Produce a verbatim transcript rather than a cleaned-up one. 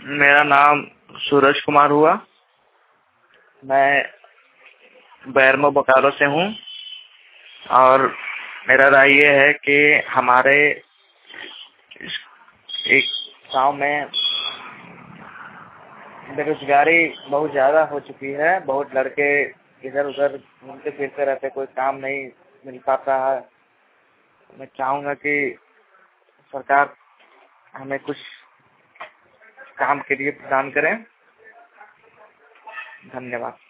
मेरा नाम सूरज कुमार हुआ। मैं बैरमो बोकारो से हूँ और मेरा राय ये है कि हमारे एक गांव में बेरोजगारी बहुत ज़्यादा हो चुकी है। बहुत लड़के इधर उधर घूमते फिरते रहते, कोई काम नहीं मिल पाता है। मैं चाहूँगा कि सरकार हमें कुछ काम के लिए प्रदान करें। धन्यवाद।